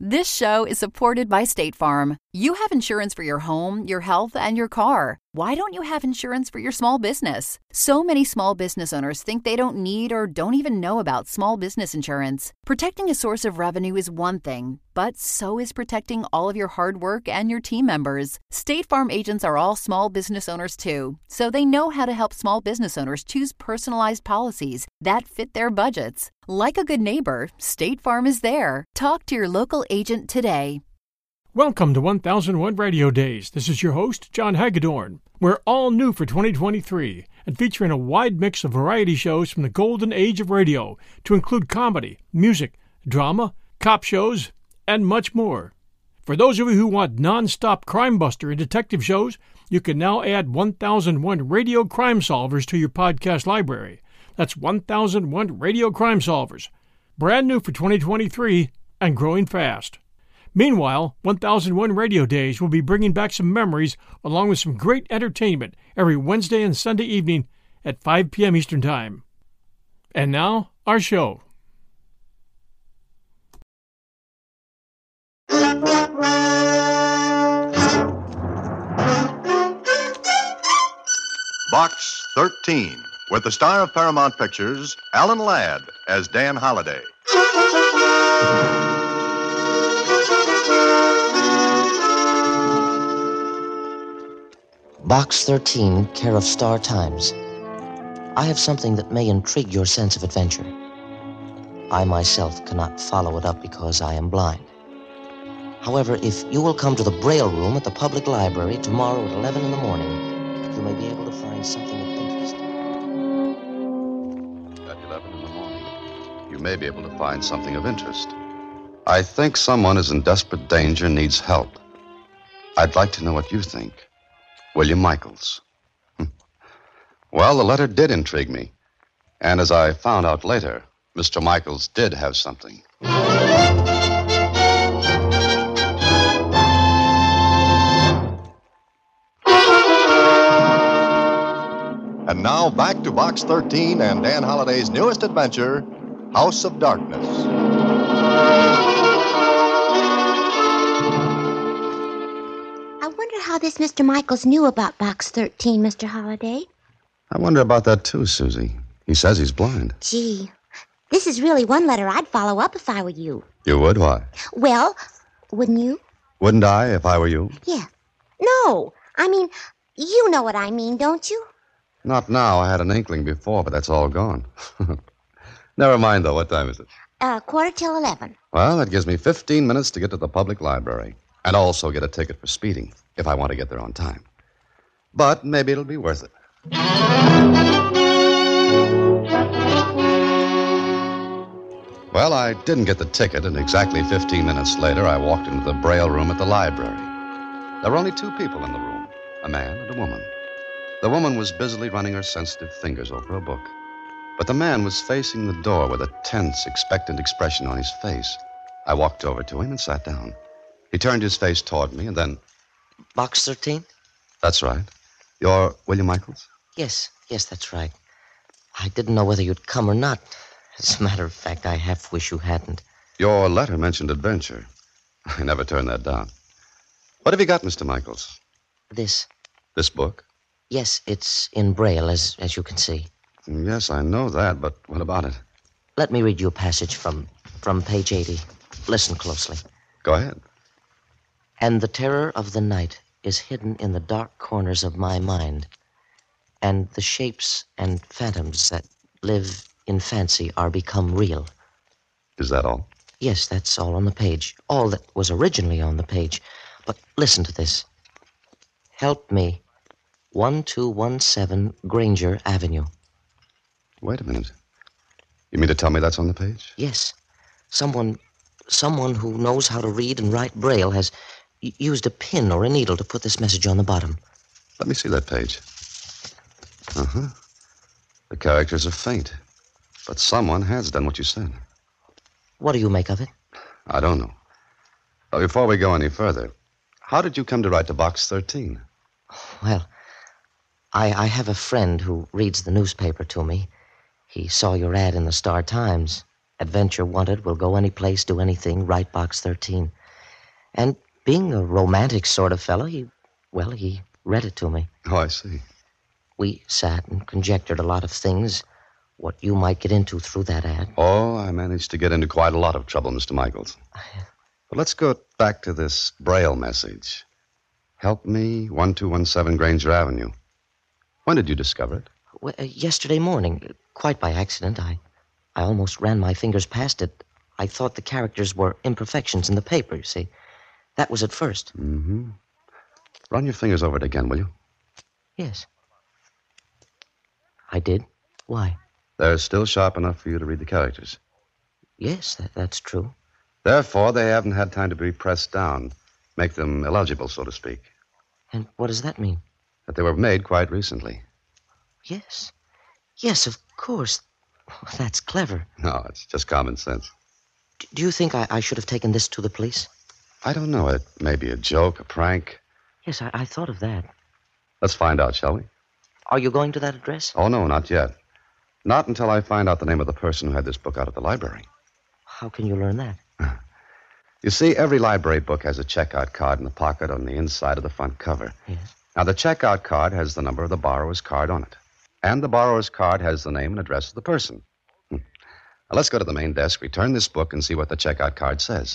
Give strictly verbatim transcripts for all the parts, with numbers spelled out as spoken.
This show is supported by State Farm. You have insurance for your home, your health, and your car. Why don't you have insurance for your small business? So many small business owners think they don't need or don't even know about small business insurance. Protecting a source of revenue is one thing, but so is protecting all of your hard work and your team members. State Farm agents are all small business owners too, so they know how to help small business owners choose personalized policies that fit their budgets. Like a good neighbor, State Farm is there. Talk to your local agent today. Welcome to one thousand one Radio Days. This is your host, John Hagedorn. We're all new for twenty twenty-three and featuring a wide mix of variety shows from the golden age of radio to include comedy, music, drama, cop shows, and much more. For those of you who want non-stop crime buster and detective shows, you can now add one thousand one Radio Crime Solvers to your podcast library. That's one thousand one Radio Crime Solvers. Brand new for twenty twenty-three and growing fast. Meanwhile, one thousand one Radio Days will be bringing back some memories along with some great entertainment every Wednesday and Sunday evening at five p.m. Eastern Time. And now, our show. Box thirteen, with the star of Paramount Pictures, Alan Ladd, as Dan Holliday. Box thirteen, care of Star Times. I have something that may intrigue your sense of adventure. I myself cannot follow it up because I am blind. However, if you will come to the Braille Room at the Public Library tomorrow at eleven in the morning, you may be able to find something of interest. At eleven in the morning, you may be able to find something of interest. I think someone is in desperate danger and needs help. I'd like to know what you think. William Michaels. Well, the letter did intrigue me. And as I found out later, Mister Michaels did have something. And now back to Box thirteen and Dan Holliday's newest adventure, House of Darkness. I wonder how this Mister Michaels knew about Box thirteen, Mister Holliday. I wonder about that, too, Susie. He says he's blind. Gee, this is really one letter I'd follow up if I were you. You would? Why? Well, wouldn't you? Wouldn't I if I were you? Yeah. No, I mean, you know what I mean, don't you? Not now. I had an inkling before, but that's all gone. Never mind, though. What time is it? Uh, quarter till eleven. Well, that gives me fifteen minutes to get to the public library. And also get a ticket for speeding, if I want to get there on time. But maybe it'll be worth it. Well, I didn't get the ticket, and exactly fifteen minutes later, I walked into the Braille Room at the library. There were only two people in the room, a man and a woman. The woman was busily running her sensitive fingers over a book. But the man was facing the door with a tense, expectant expression on his face. I walked over to him and sat down. He turned his face toward me and then... Box thirteen? That's right. You're William Michaels? Yes, yes, that's right. I didn't know whether you'd come or not. As a matter of fact, I half wish you hadn't. Your letter mentioned adventure. I never turned that down. What have you got, Mister Michaels? This. This book? Yes, it's in Braille, as, as you can see. Yes, I know that, but what about it? Let me read you a passage from, from page eighty. Listen closely. Go ahead. And the terror of the night is hidden in the dark corners of my mind, and the shapes and phantoms that live in fancy are become real. Is that all? Yes, that's all on the page. All that was originally on the page. But listen to this. Help me. one two one seven Granger Avenue. Wait a minute. You mean to tell me that's on the page? Yes. Someone, someone who knows how to read and write Braille has y- used a pin or a needle to put this message on the bottom. Let me see that page. Uh-huh. The characters are faint. But someone has done what you said. What do you make of it? I don't know. But before we go any further, how did you come to write to Box thirteen? Well, I, I have a friend who reads the newspaper to me. He saw your ad in the Star Times, Adventure wanted, will go any place, do anything, write Box thirteen. And being a romantic sort of fellow, he, well, he read it to me. Oh, I see. We sat and conjectured a lot of things, what you might get into through that ad. Oh, I managed to get into quite a lot of trouble, Mister Michaels. But let's go back to this Braille message. Help me, one two one seven Granger Avenue. When did you discover it? Well, uh, yesterday morning, quite by accident. I, I almost ran my fingers past it. I thought the characters were imperfections in the paper, you see. That was at first. Mm-hmm. Run your fingers over it again, will you? Yes. I did. Why? They're still sharp enough for you to read the characters. Yes, that, that's true. Therefore, they haven't had time to be pressed down, make them illegible, so to speak. And what does that mean? That they were made quite recently. Yes. Yes, of course. That's clever. No, it's just common sense. D- do you think I, I should have taken this to the police? I don't know. It may be a joke, a prank. Yes, I, I thought of that. Let's find out, shall we? Are you going to that address? Oh, no, not yet. Not until I find out the name of the person who had this book out at the library. How can you learn that? You see, every library book has a checkout card in the pocket on the inside of the front cover. Yes. Now, the checkout card has the number of the borrower's card on it. And the borrower's card has the name and address of the person. Hmm. Now, let's go to the main desk, return this book, and see what the checkout card says.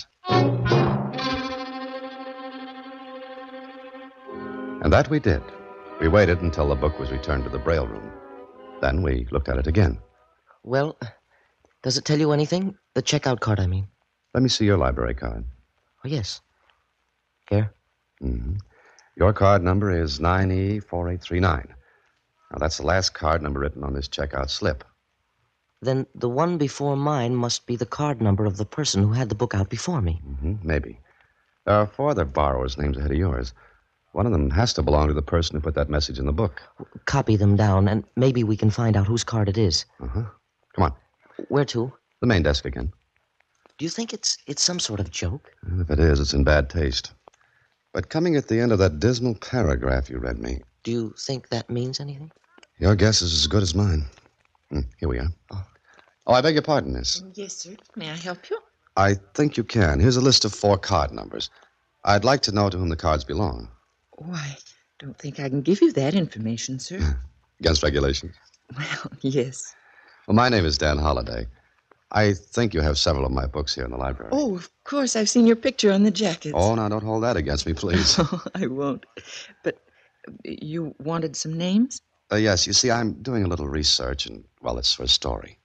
And that we did. We waited until the book was returned to the Braille room. Then we looked at it again. Well, does it tell you anything? The checkout card, I mean. Let me see your library card. Oh, yes. Here. Mm-hmm. Your card number is nine E four eight three nine. Now, that's the last card number written on this checkout slip. Then the one before mine must be the card number of the person who had the book out before me. Mm-hmm. Maybe. There are four other borrowers' names ahead of yours. One of them has to belong to the person who put that message in the book. Copy them down, and maybe we can find out whose card it is. Uh-huh. Come on. Where to? The main desk again. Do you think it's it's some sort of joke? Well, if it is, it's in bad taste. But coming at the end of that dismal paragraph you read me... Do you think that means anything? Your guess is as good as mine. Hmm, here we are. Oh. Oh, I beg your pardon, miss. Yes, sir. May I help you? I think you can. Here's a list of four card numbers. I'd like to know to whom the cards belong. Oh, I don't think I can give you that information, sir. Against regulations? Well, yes. Well, my name is Dan Holliday. I think you have several of my books here in the library. Oh, of course. I've seen your picture on the jackets. Oh, now, don't hold that against me, please. Oh, I won't. But you wanted some names? Uh, yes, you see, I'm doing a little research, and, well, it's for a story.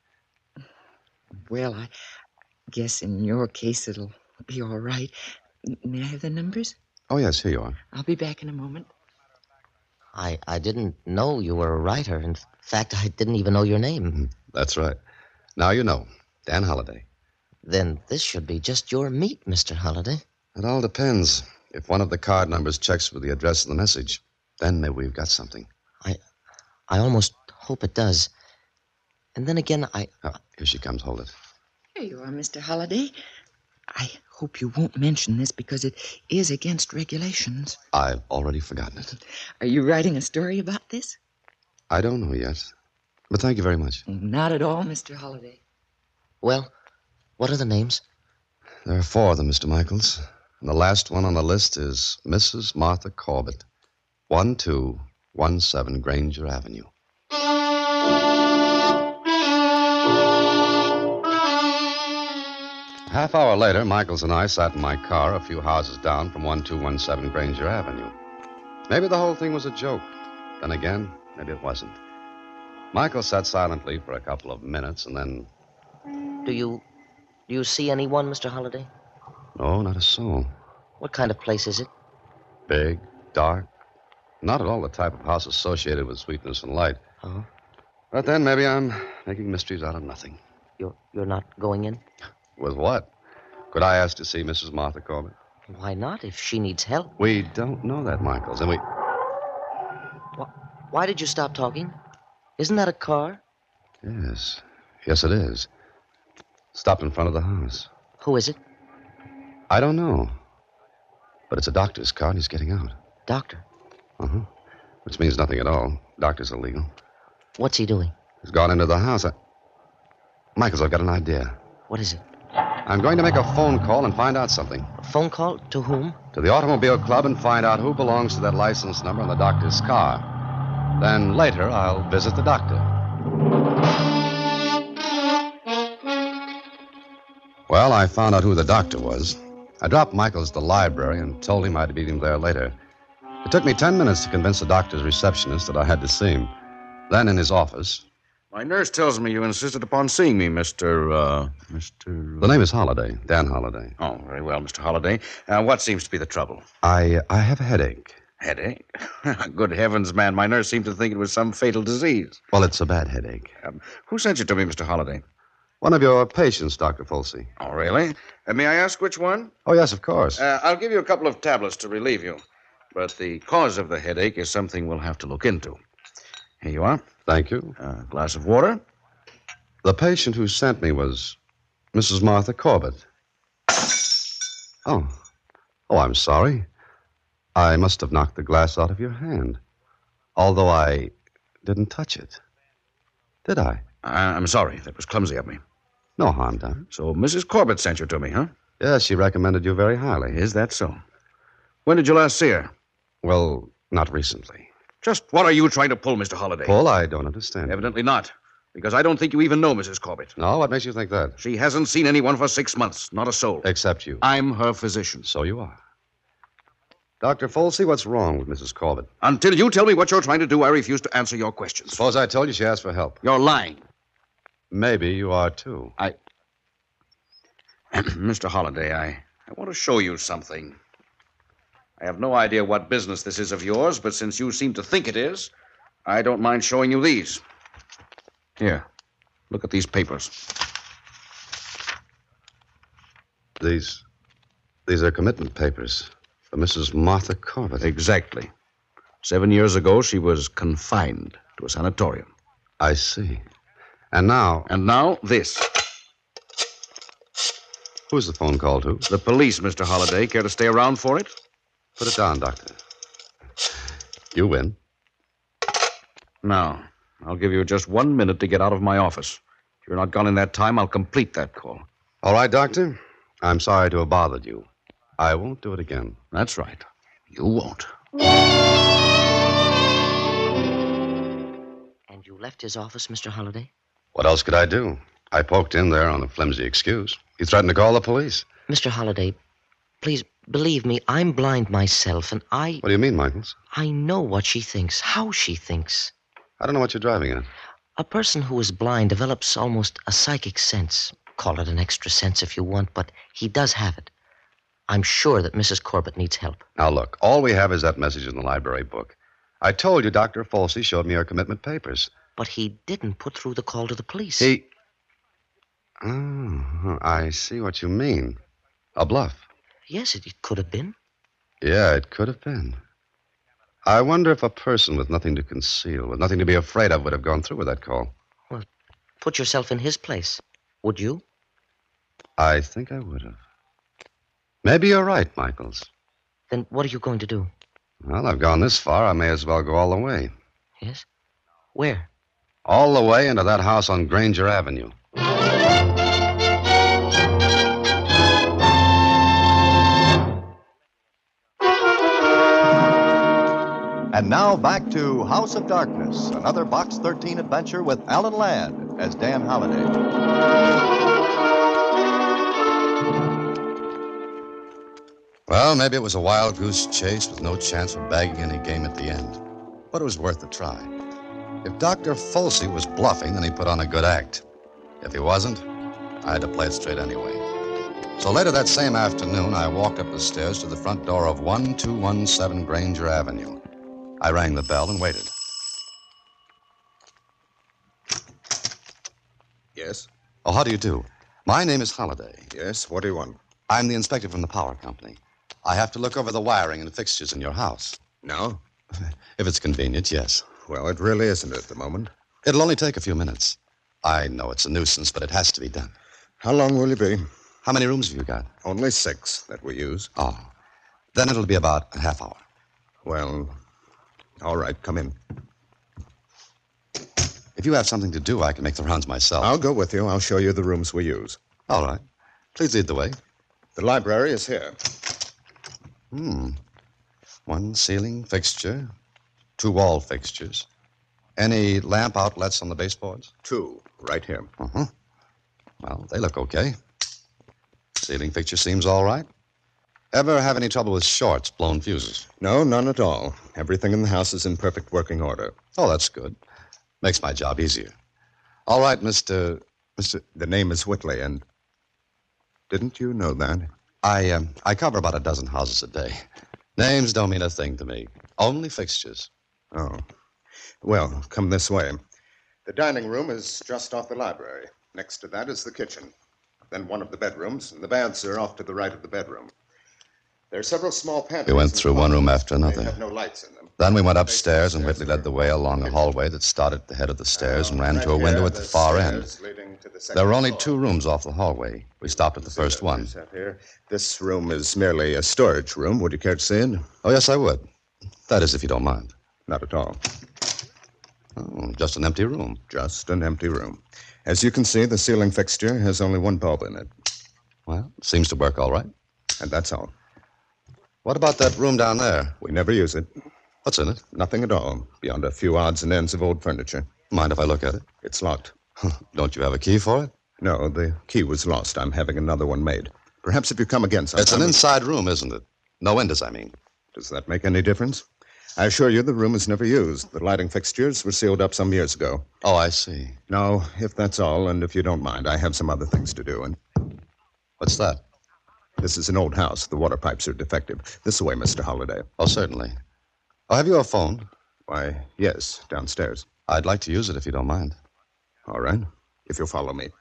Well, I guess in your case it'll be all right. May I have the numbers? Oh, yes, here you are. I'll be back in a moment. I, I didn't know you were a writer. In fact, I didn't even know your name. Mm-hmm. That's right. Now you know. Dan Holliday. Then this should be just your meat, Mister Holliday. It all depends. If one of the card numbers checks with the address of the message, then maybe we've got something. I I almost hope it does. And then again, I... Oh, here she comes. Hold it. Here you are, Mister Holliday. I hope you won't mention this because it is against regulations. I've already forgotten it. Are you writing a story about this? I don't know yet. But thank you very much. Not at all, Mister Holliday. Well, what are the names? There are four of them, Mister Michaels. And the last one on the list is Missus Martha Corbett. one two one seven Granger Avenue. A half hour later, Michaels and I sat in my car a few houses down from one two one seven Granger Avenue. Maybe the whole thing was a joke. Then again, maybe it wasn't. Michael sat silently for a couple of minutes, and then... Do you... Do you see anyone, Mister Holliday? No, not a soul. What kind of place is it? Big, dark. Not at all the type of house associated with sweetness and light. Uh-huh. But then maybe I'm making mysteries out of nothing. You're, you're not going in? With what? Could I ask to see Missus Martha Corbett? Why not, if she needs help? We don't know that, Michaels, and we... Why, why did you stop talking? Isn't that a car? Yes. Yes, it is. Stopped in front of the house. Who is it? I don't know. But it's a doctor's car, and he's getting out. Doctor? Uh-huh. Which means nothing at all. Doctor's illegal. What's he doing? He's gone into the house. I... Michaels, I've got an idea. What is it? I'm going to make a phone call and find out something. A phone call? To whom? To the Automobile Club and find out who belongs to that license number on the doctor's car. Then later, I'll visit the doctor. Well, I found out who the doctor was. I dropped Michaels at the library and told him I'd meet him there later. It took me ten minutes to convince the doctor's receptionist that I had to see him. Then in his office... My nurse tells me you insisted upon seeing me, Mister, uh, Mister... The name is Holliday, Dan Holliday. Oh, very well, Mister Holliday. Uh, what seems to be the trouble? I I have a headache. Headache? Good heavens, man. My nurse seemed to think it was some fatal disease. Well, it's a bad headache. Um, who sent you to me, Mister Holliday? One of your patients, Doctor Folsey. Oh, really? Uh, may I ask which one? Oh, yes, of course. Uh, I'll give you a couple of tablets to relieve you. But the cause of the headache is something we'll have to look into. Here you are. Thank you. A uh, glass of water. The patient who sent me was Missus Martha Corbett. Oh. Oh, I'm sorry. I must have knocked the glass out of your hand. Although I didn't touch it. Did I? I- I'm sorry. That was clumsy of me. No harm done. So Missus Corbett sent you to me, huh? Yes, she recommended you very highly. Is that so? When did you last see her? Well, not recently. Just what are you trying to pull, Mister Holliday? Paul, I don't understand. Evidently not. Because I don't think you even know Missus Corbett. No, what makes you think that? She hasn't seen anyone for six months. Not a soul. Except you. I'm her physician. So you are. Doctor Folsey, what's wrong with Missus Corbett? Until you tell me what you're trying to do, I refuse to answer your questions. Suppose I told you she asked for help. You're lying. Maybe you are, too. I... Mister Holliday, I, I want to show you something. I have no idea what business this is of yours, but since you seem to think it is, I don't mind showing you these. Here, look at these papers. These... These are commitment papers for Missus Martha Corbett. Exactly. Seven years ago, she was confined to a sanatorium. I see. And now... And now, this. Who's the phone call to? The police, Mister Holliday. Care to stay around for it? Put it down, Doctor. You win. Now, I'll give you just one minute to get out of my office. If you're not gone in that time, I'll complete that call. All right, Doctor. I'm sorry to have bothered you. I won't do it again. That's right. You won't. And you left his office, Mister Holliday? What else could I do? I poked in there on a flimsy excuse. He threatened to call the police. Mister Holliday, please believe me, I'm blind myself, and I... What do you mean, Michaels? I know what she thinks, how she thinks. I don't know what you're driving at. A person who is blind develops almost a psychic sense. Call it an extra sense if you want, but he does have it. I'm sure that Missus Corbett needs help. Now, look, all we have is that message in the library book. I told you Doctor Folsey showed me her commitment papers. But he didn't put through the call to the police. He... Oh, I see what you mean. A bluff. Yes, it, it could have been. Yeah, it could have been. I wonder if a person with nothing to conceal, with nothing to be afraid of, would have gone through with that call. Well, put yourself in his place. Would you? I think I would have. Maybe you're right, Michaels. Then what are you going to do? Well, I've gone this far. I may as well go all the way. Yes? Where? All the way into that house on Granger Avenue. And now back to House of Darkness, another Box thirteen adventure with Alan Ladd as Dan Holliday. Well, maybe it was a wild goose chase with no chance of bagging any game at the end. But it was worth a try. If Doctor Folsey was bluffing, then he put on a good act. If he wasn't, I had to play it straight anyway. So later that same afternoon, I walked up the stairs to the front door of one two one seven Granger Avenue. I rang the bell and waited. Yes? Oh, how do you do? My name is Holliday. Yes, what do you want? I'm the inspector from the power company. I have to look over the wiring and fixtures in your house. No? If it's convenient, yes. Well, it really isn't at the moment. It'll only take a few minutes. I know it's a nuisance, but it has to be done. How long will you be? How many rooms have you got? Only six that we use. Oh. Then it'll be about a half hour. Well, all right, come in. If you have something to do, I can make the rounds myself. I'll go with you. I'll show you the rooms we use. All right. Please lead the way. The library is here. Hmm. One ceiling fixture, two wall fixtures. Any lamp outlets on the baseboards? Two, right here. Uh-huh. Well, they look okay. Ceiling fixture seems all right. Ever have any trouble with shorts, blown fuses? No, none at all. Everything in the house is in perfect working order. Oh, that's good. Makes my job easier. All right, Mister... Mister... The name is Whitley, and... Didn't you know that? I, um, I cover about a dozen houses a day. Names don't mean a thing to me. Only fixtures. Oh. Well, come this way. The dining room is just off the library. Next to that is the kitchen. Then one of the bedrooms, and the baths are off to the right of the bedroom. There are several small pantries. We went through one room after They another. have no lights in them. Then we went upstairs, and Whitley led the way along a hallway that started at the head of the stairs and ran to a window at the far end. There were only two rooms off the hallway. We stopped at the first one. This room is merely a storage room. Would you care to see it? Oh, yes, I would. That is, if you don't mind. Not at all. Oh, just an empty room. Just an empty room. As you can see, the ceiling fixture has only one bulb in it. Well, it seems to work all right. And that's all. What about that room down there? We never use it. What's in it? Nothing at all, beyond a few odds and ends of old furniture. Mind if I look at it? It's locked. Don't you have a key for it? No, the key was lost. I'm having another one made. Perhaps if you come again sometime... It's an inside room, isn't it? No windows, I mean. Does that make any difference? I assure you the room is never used. The lighting fixtures were sealed up some years ago. Oh, I see. No, if that's all, and if you don't mind, I have some other things to do. And what's that? This is an old house. The water pipes are defective. This way, Mister Holliday. Oh, certainly. Oh, have you a phone? Why, yes, downstairs. I'd like to use it if you don't mind. All right, if you'll follow me.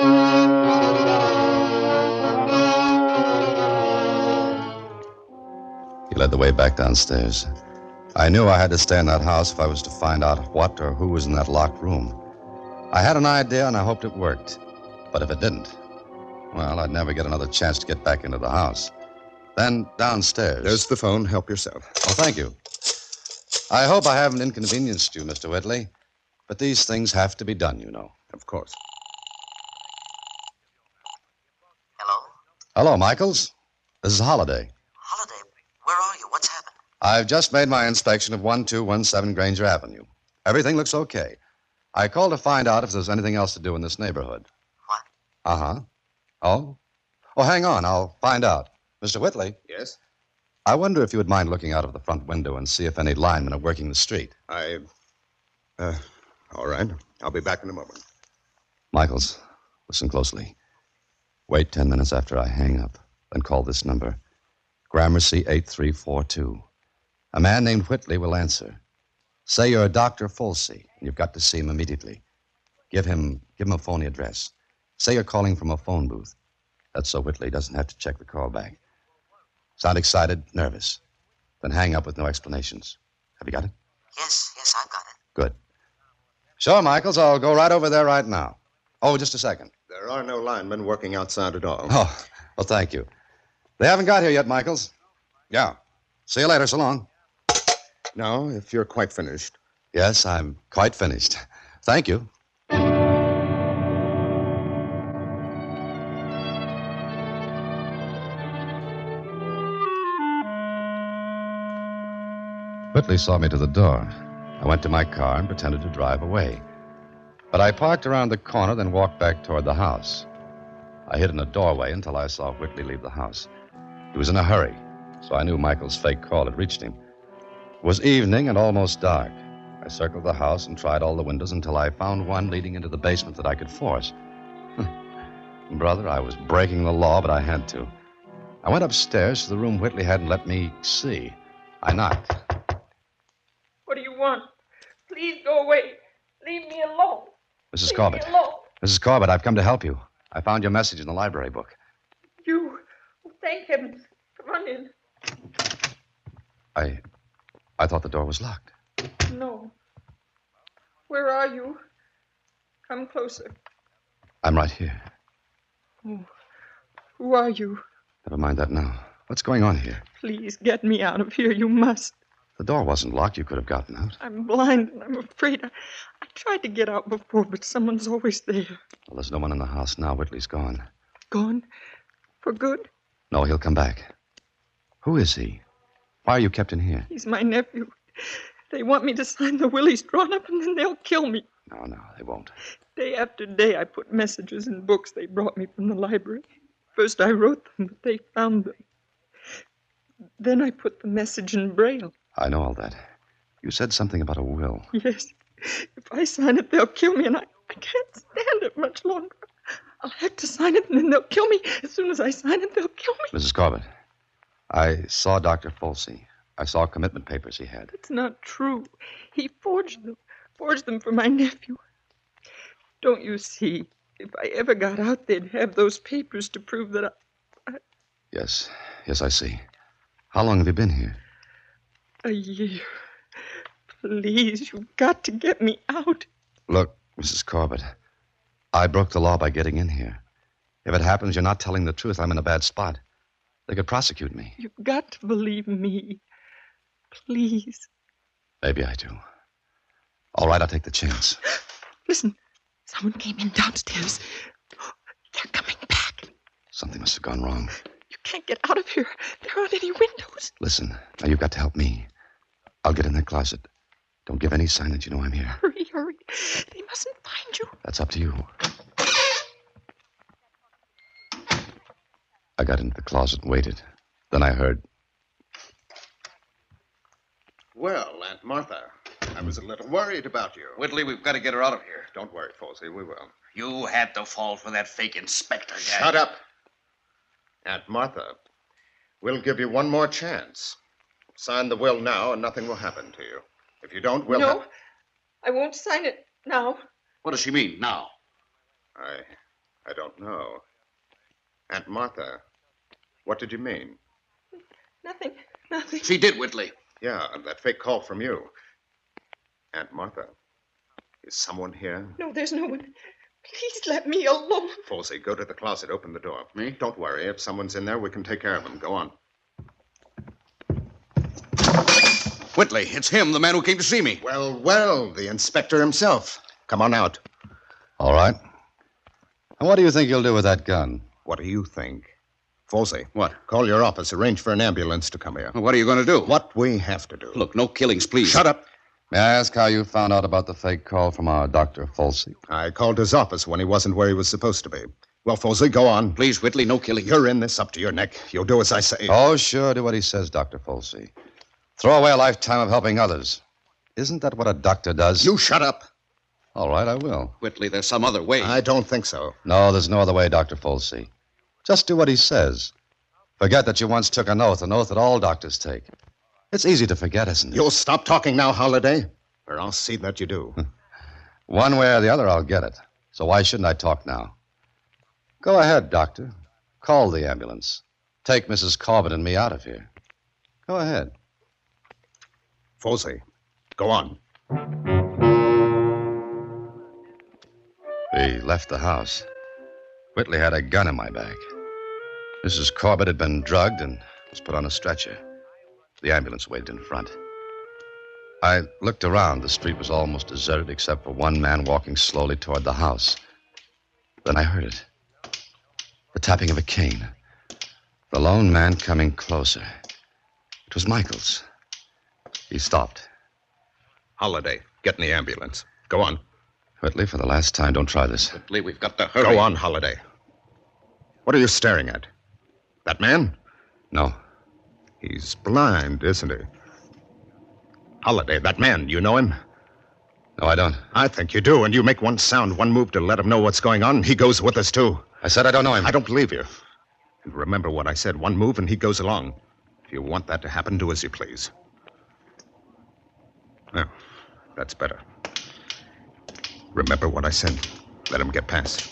He led the way back downstairs. I knew I had to stay in that house if I was to find out what or who was in that locked room. I had an idea, and I hoped it worked. But if it didn't, well, I'd never get another chance to get back into the house. Then downstairs... There's the phone. Help yourself. Oh, thank you. I hope I haven't inconvenienced you, Mister Whitley. But these things have to be done, you know. Of course. Hello? Hello, Michaels. This is Holliday. Holliday, where are you? What's happened? I've just made my inspection of one two one seven Granger Avenue. Everything looks okay. I called to find out if there's anything else to do in this neighborhood. What? Uh-huh. Oh? Oh, hang on. I'll find out. Mister Whitley? Yes? I wonder if you would mind looking out of the front window and see if any linemen are working the street. I... Uh, all right. I'll be back in a moment. Michaels, listen closely. Wait ten minutes after I hang up, then call this number. Gramercy eight three four two. A man named Whitley will answer. Say you're Doctor Folsey, and you've got to see him immediately. Give him, give him a phony address. Say you're calling from a phone booth. That's so Whitley doesn't have to check the call back. Sound excited, nervous. Then hang up with no explanations. Have you got it? Yes, yes, I've got it. Good. Sure, Michaels, I'll go right over there right now. Oh, just a second. There are no linemen working outside at all. Oh, well, thank you. They haven't got here yet, Michaels. Yeah. See you later. So long. Now, if you're quite finished. Yes, I'm quite finished. Thank you. Whitley saw me to the door. I went to my car and pretended to drive away. But I parked around the corner, then walked back toward the house. I hid in a doorway until I saw Whitley leave the house. He was in a hurry, so I knew Michael's fake call had reached him. It was evening and almost dark. I circled the house and tried all the windows until I found one leading into the basement that I could force. Brother, I was breaking the law, but I had to. I went upstairs to the room Whitley hadn't let me see. I knocked. What do you want? Please go away. Leave me alone. Missus Leave Corbett. me alone. Missus Corbett, I've come to help you. I found your message in the library book. You. Oh, thank heavens. Come on in. I... I thought the door was locked. No. Where are you? Come closer. I'm right here. Oh, who are you? Never mind that now. What's going on here? Please get me out of here. You must. The door wasn't locked. You could have gotten out. I'm blind and I'm afraid. I, I tried to get out before, but someone's always there. Well, there's no one in the house now. Whitley's gone. gone. For good. No, he'll come back. Who is he? Why are you kept in here? He's my nephew. They want me to sign the will he's drawn up, and then they'll kill me. No, no, they won't. Day after day, I put messages in books they brought me from the library. First, I wrote them, but they found them. Then I put the message in Braille. I know all that. You said something about a will. Yes. If I sign it, they'll kill me, and I, I can't stand it much longer. I'll have to sign it, and then they'll kill me. As soon as I sign it, they'll kill me. Missus Corbett, I saw Doctor Folsey. I saw commitment papers he had. It's not true. He forged them. Forged them for my nephew. Don't you see? If I ever got out, they'd have those papers to prove that I... I... Yes. Yes, I see. How long have you been here? A year. Please, you've got to get me out. Look, Missus Corbett, I broke the law by getting in here. If it happens you're not telling the truth, I'm in a bad spot. They could prosecute me. You've got to believe me. Please. Maybe I do. All right, I'll take the chance. Listen, someone came in downstairs. They're coming back. Something must have gone wrong. You can't get out of here. There aren't any windows. Listen, now you've got to help me. I'll get in that closet. Don't give any sign that you know I'm here. Hurry, hurry. They mustn't find you. That's up to you. I got into the closet and waited. Then I heard... Well, Aunt Martha, I was a little worried about you. Whitley, we've got to get her out of here. Don't worry, Folsey, we will. You had to fall for that fake inspector guy. Shut up. Aunt Martha, we'll give you one more chance. Sign the will now and nothing will happen to you. If you don't, we'll... No, ha- I won't sign it now. What does she mean, now? I... I don't know. Aunt Martha, what did you mean? Nothing, nothing. She did, Whitley. Yeah, that fake call from you. Aunt Martha, is someone here? No, there's no one. Please let me alone. Folsey, go to the closet, open the door. Me? Don't worry. If someone's in there, we can take care of them. Go on. Whitley, it's him, the man who came to see me. Well, well, the inspector himself. Come on out. All right. And what do you think you'll do with that gun? What do you think? Folsey. What? Call your office. Arrange for an ambulance to come here. What are you going to do? What we have to do. Look, no killings, please. Shut up. May I ask how you found out about the fake call from our Doctor Folsey? I called his office when he wasn't where he was supposed to be. Well, Folsey, go on. Please, Whitley, no killing. You're in this up to your neck. You'll do as I say. Oh, sure, do what he says, Doctor Folsey. Throw away a lifetime of helping others. Isn't that what a doctor does? You shut up. All right, I will. Whitley, there's some other way. I don't think so. No, there's no other way, Doctor Folsey. Just do what he says. Forget that you once took an oath, an oath that all doctors take. It's easy to forget, isn't it? You'll stop talking now, Holliday, or I'll see that you do. One way or the other, I'll get it. So why shouldn't I talk now? Go ahead, Doctor. Call the ambulance. Take Missus Corbett and me out of here. Go ahead. Folsey, go on. We left the house. Whitley had a gun in my bag. Missus Corbett had been drugged and was put on a stretcher. The ambulance waited in front. I looked around. The street was almost deserted except for one man walking slowly toward the house. Then I heard it. The tapping of a cane. The lone man coming closer. It was Michaels. He stopped. Holliday, get in the ambulance. Go on. Whitley, for the last time, don't try this. Whitley, we've got to hurry. Go on, Holliday. What are you staring at? That man? No. He's blind, isn't he? Holliday, that man, you know him? No, I don't. I think you do, and you make one sound, one move to let him know what's going on. He goes with us, too. I said I don't know him. I don't believe you. And remember what I said. One move and he goes along. If you want that to happen, do as you please. Well, that's better. Remember what I said. Let him get past.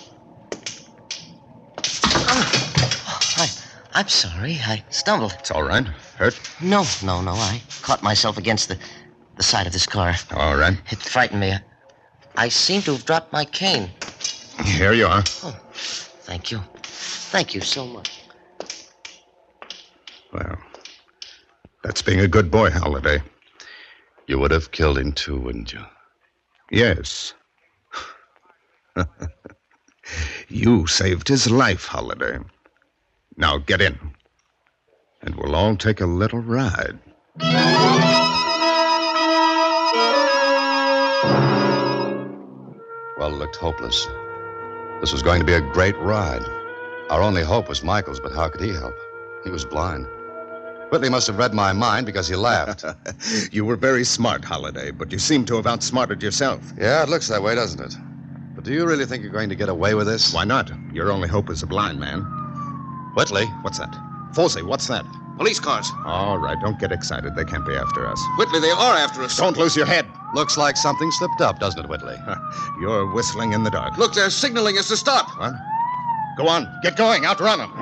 Oh, I, I'm sorry. I stumbled. It's all right. Hurt? No, no, no. I caught myself against the, the side of this car. All right. It frightened me. I, I seem to have dropped my cane. Here you are. Oh, thank you. Thank you so much. Well, that's being a good boy, Holliday. You would have killed him, too, wouldn't you? Yes. You saved his life, Holiday. Now get in, and we'll all take a little ride. Well, it looked hopeless. This was going to be a great ride. Our only hope was Michael's, but how could he help? He was blind. Whitley must have read my mind because he laughed. You were very smart, Holiday, but you seem to have outsmarted yourself. Yeah, it looks that way, doesn't it? But do you really think you're going to get away with this? Why not? Your only hope is a blind man. Whitley? What's that? Folsey, what's that? Police cars. All right, don't get excited. They can't be after us. Whitley, they are after us. Don't lose your head. Looks like something slipped up, doesn't it, Whitley? You're whistling in the dark. Look, they're signaling us to stop. What? Go on. Get going. Outrun them.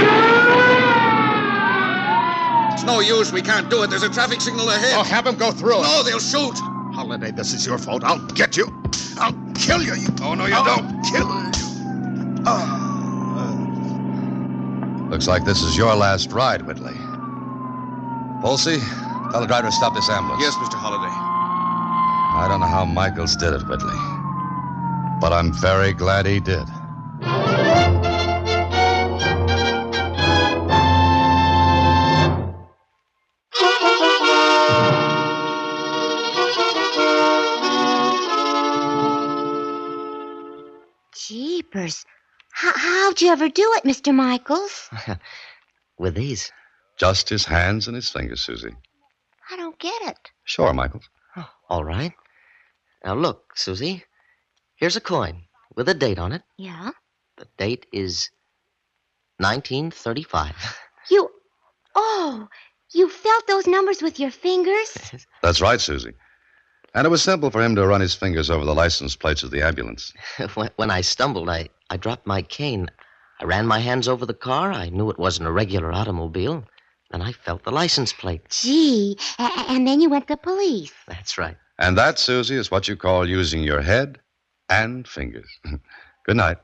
It's no use. We can't do it. There's a traffic signal ahead. Oh, have them go through it. No, they'll shoot. Holiday, this is your fault. I'll get you. I'll kill you. you... Oh, no, you I'll don't. Kill you. Oh. Looks like this is your last ride, Whitley. Folsey, tell the driver to stop this ambulance. Yes, Mister Holiday. I don't know how Michaels did it, Whitley, but I'm very glad he did. Jeepers. How, how'd you ever do it, Mister Michaels? With these. Just his hands and his fingers, Susie. I don't get it. Sure, Michaels. Oh, all right. Now, look, Susie. Here's a coin with a date on it. Yeah? The date is nineteen thirty-five. You... Oh, you felt those numbers with your fingers? That's right, Susie. And it was simple for him to run his fingers over the license plates of the ambulance. when, when I stumbled, I, I dropped my cane. I ran my hands over the car. I knew it wasn't a regular automobile. Then I felt the license plate. Gee, a- and then you went to police. That's right. And that, Susie, is what you call using your head and fingers. Good night.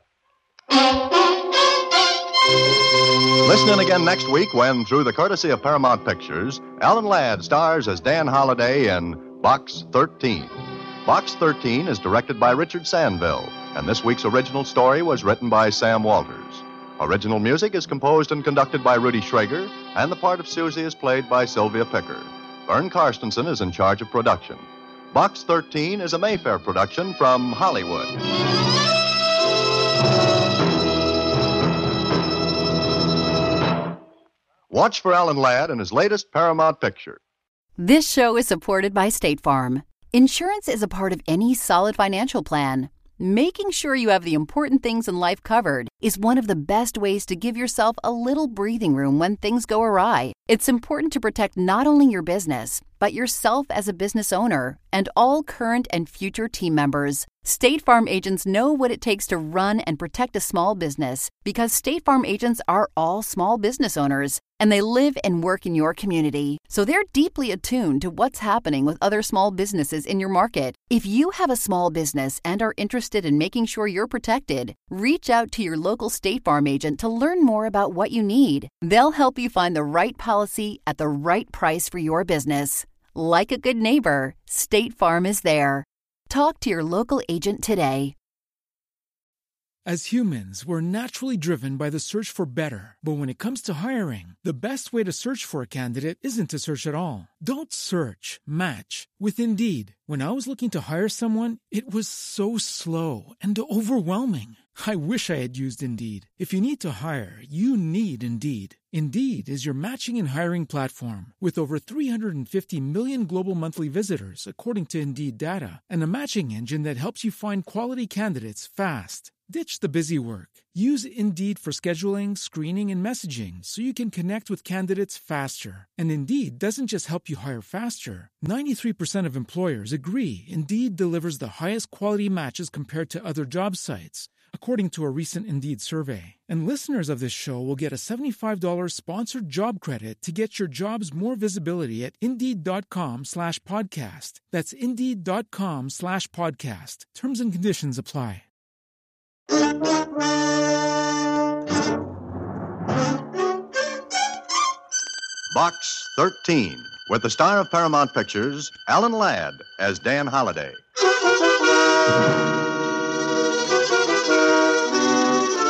Listen in again next week when, through the courtesy of Paramount Pictures, Alan Ladd stars as Dan Holliday in Box thirteen. Box thirteen is directed by Richard Sandville, and this week's original story was written by Sam Walters. Original music is composed and conducted by Rudy Schrager, and the part of Susie is played by Sylvia Picker. Vern Karstensen is in charge of production. Box thirteen is a Mayfair production from Hollywood. Watch for Alan Ladd in his latest Paramount picture. This show is supported by State Farm. Insurance is a part of any solid financial plan. Making sure you have the important things in life covered is one of the best ways to give yourself a little breathing room when things go awry. It's important to protect not only your business, but yourself as a business owner and all current and future team members. State Farm agents know what it takes to run and protect a small business because State Farm agents are all small business owners and they live and work in your community. So they're deeply attuned to what's happening with other small businesses in your market. If you have a small business and are interested in making sure you're protected, reach out to your local State Farm agent to learn more about what you need. They'll help you find the right policy at the right price for your business. Like a good neighbor, State Farm is there. Talk to your local agent today. As humans, we're naturally driven by the search for better. But when it comes to hiring, the best way to search for a candidate isn't to search at all. Don't search, match with Indeed. When I was looking to hire someone, it was so slow and overwhelming. I wish I had used Indeed. If you need to hire, you need Indeed. Indeed is your matching and hiring platform with over three hundred fifty million global monthly visitors, according to Indeed data, and a matching engine that helps you find quality candidates fast. Ditch the busy work. Use Indeed for scheduling, screening, and messaging so you can connect with candidates faster. And Indeed doesn't just help you hire faster. ninety-three percent of employers agree Indeed delivers the highest quality matches compared to other job sites, according to a recent Indeed survey. And listeners of this show will get a seventy-five dollars sponsored job credit to get your jobs more visibility at Indeed.com slash podcast. That's Indeed.com slash podcast. Terms and conditions apply. Box thirteen, with the star of Paramount Pictures, Alan Ladd, as Dan Holliday.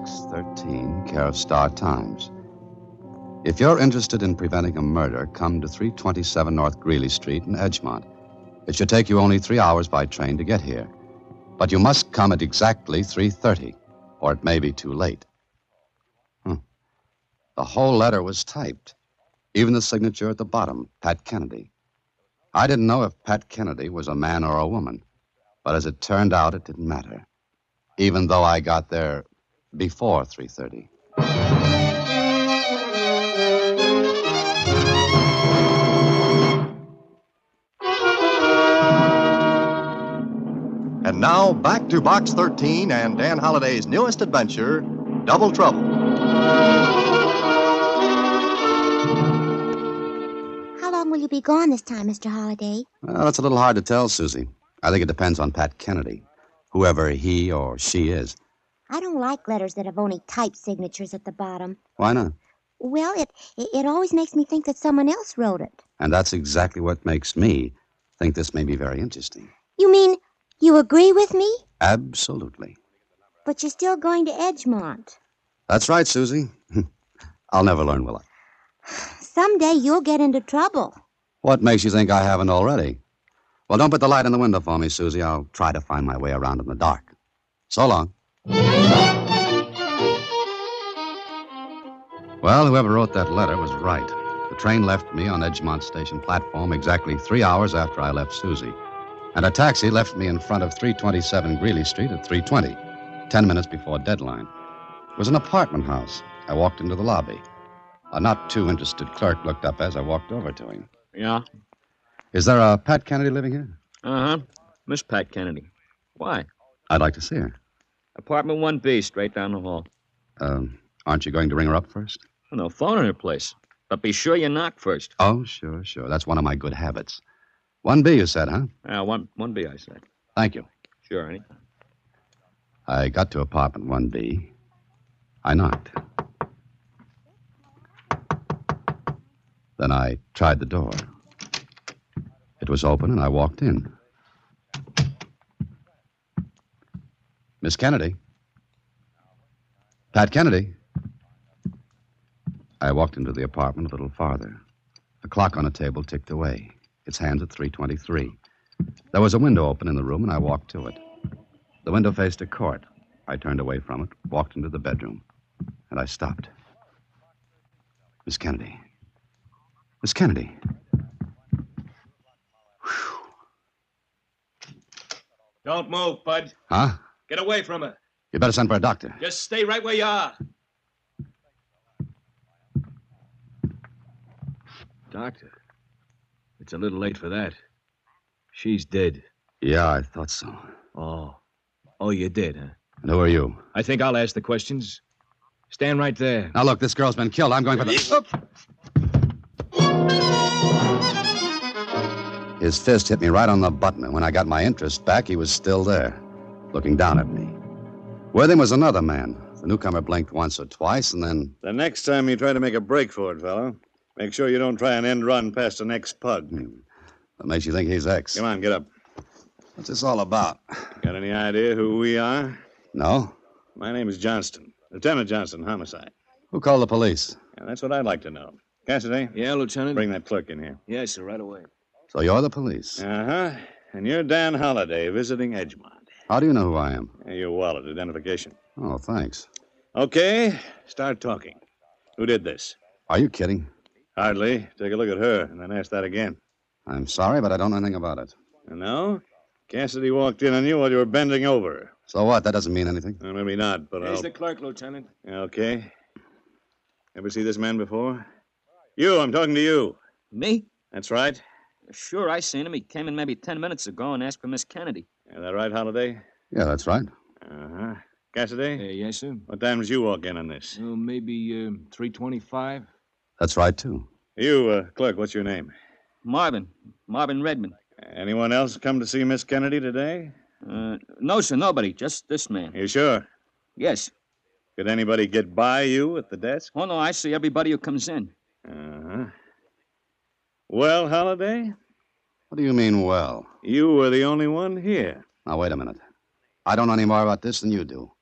Box thirteen, care of Star Times. If you're interested in preventing a murder, come to three twenty-seven North Greeley Street in Edgemont. It should take you only three hours by train to get here. But you must come at exactly three thirty, or it may be too late. Hmm. The whole letter was typed. Even the signature at the bottom, Pat Kennedy. I didn't know if Pat Kennedy was a man or a woman. But as it turned out, it didn't matter. Even though I got there before three thirty. And now, back to Box thirteen and Dan Holliday's newest adventure, Double Trouble. How long will you be gone this time, Mister Holliday? Well, that's a little hard to tell, Susie. I think it depends on Pat Kennedy, whoever he or she is. I don't like letters that have only typed signatures at the bottom. Why not? Well, it, it, it always makes me think that someone else wrote it. And that's exactly what makes me think this may be very interesting. You mean you agree with me? Absolutely. But you're still going to Edgemont. That's right, Susie. I'll never learn, will I? Someday you'll get into trouble. What makes you think I haven't already? Well, don't put the light in the window for me, Susie. I'll try to find my way around in the dark. So long. Well, whoever wrote that letter was right. The train left me on Edgemont Station platform exactly three hours after I left Susie. And a taxi left me in front of three twenty-seven Greeley Street at three twenty, ten minutes before deadline. It was an apartment house. I walked into the lobby. A not too interested clerk looked up as I walked over to him. Yeah? Is there a Pat Kennedy living here? Uh-huh. Miss Pat Kennedy. Why? I'd like to see her. Apartment one B, straight down the hall. Um, aren't you going to ring her up first? No phone in her place. But be sure you knock first. Oh, sure, sure. That's one of my good habits. one B, you said, huh? Uh, one, one B, I said. Thank you. Sure, anytime. I got to apartment one B. I knocked. Then I tried the door. It was open, and I walked in. Miss Kennedy? Pat Kennedy? I walked into the apartment a little farther. The clock on a table ticked away. Its hands at three twenty-three. There was a window open in the room, and I walked to it. The window faced a court. I turned away from it, walked into the bedroom, and I stopped. Miss Kennedy. Miss Kennedy. Don't move, Bud. Huh? Get away from her. You better send for a doctor. Just stay right where you are. Doctor, it's a little late for that. She's dead. Yeah, I thought so. Oh. Oh, you did, huh? And who are you? I think I'll ask the questions. Stand right there. Now, look, this girl's been killed. I'm going for the... His fist hit me right on the button, and when I got my interest back, he was still there, looking down at me. With him was another man. The newcomer blinked once or twice, and then... The next time you try to make a break for it, fellow, make sure you don't try an end run past the next pug. Hmm. What makes you think he's X? Come on, get up. What's this all about? Got any idea who we are? No. My name is Johnston. Lieutenant Johnston, homicide. Who called the police? Yeah, that's what I'd like to know. Cassidy? Yeah, Lieutenant? Bring that clerk in here. Yes, sir, right away. So you're the police? Uh-huh. And you're Dan Holliday, visiting Edgemont. How do you know who I am? Yeah, your wallet, identification. Oh, thanks. Okay, start talking. Who did this? Are you kidding? Hardly. Take a look at her, and then ask that again. I'm sorry, but I don't know anything about it. No? Cassidy walked in on you while you were bending over. So what? That doesn't mean anything. Well, maybe not, but Here's I'll... the clerk, Lieutenant. Okay. Ever see this man before? You, I'm talking to you. Me? That's right. Sure, I seen him. He came in maybe ten minutes ago and asked for Miss Kennedy. Is that right, Holliday? Yeah, that's right. Uh-huh. Cassidy? Uh, yes, sir. What time did you walk in on this? Oh, maybe uh, three twenty-five. That's right, too. You, uh, clerk, what's your name? Marvin. Marvin Redmond. Anyone else come to see Miss Kennedy today? Uh, no, sir, nobody. Just this man. You sure? Yes. Could anybody get by you at the desk? Oh, no, I see everybody who comes in. Uh-huh. Well, Holliday? What do you mean, well? You were the only one here. Now, wait a minute. I don't know any more about this than you do.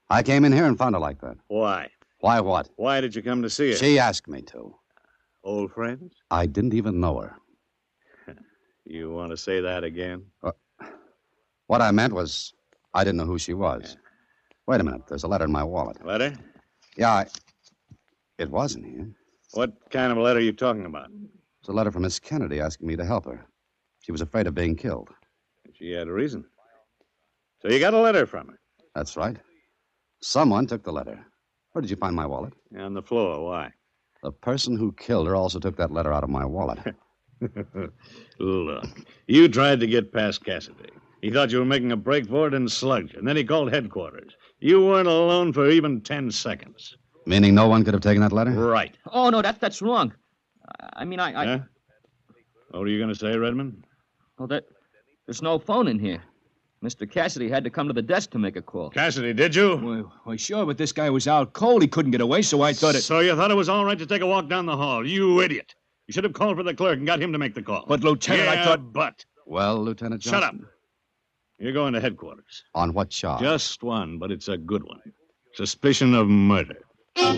I came in here and found her like that. Why? Why what? Why did you come to see her? She asked me to. Old friends? I didn't even know her. You want to say that again? Uh, what I meant was, I didn't know who she was. Yeah. Wait a minute. There's a letter in my wallet. Letter? Yeah, I... It wasn't here. What kind of a letter are you talking about? It's a letter from Miss Kennedy asking me to help her. She was afraid of being killed. She had a reason. So you got a letter from her? That's right. Someone took the letter. Where did you find my wallet? On the floor. Why? The person who killed her also took that letter out of my wallet. Look, you tried to get past Cassidy. He thought you were making a break for it and slugged you. And then he called headquarters. You weren't alone for even ten seconds. Meaning no one could have taken that letter? Right. Oh, no, that, that's wrong. I mean, I... I... Huh? What were you going to say, Redmond? Oh, that... There's no phone in here. Mister Cassidy had to come to the desk to make a call. Cassidy, did you? Well, well, sure, but this guy was out cold. He couldn't get away, so I thought it... So you thought it was all right to take a walk down the hall? You idiot. You should have called for the clerk and got him to make the call. But, Lieutenant, yeah, I thought... but... Well, Lieutenant Johnson... Shut up. You're going to headquarters. On what charge? Just one, but it's a good one. Suspicion of murder. So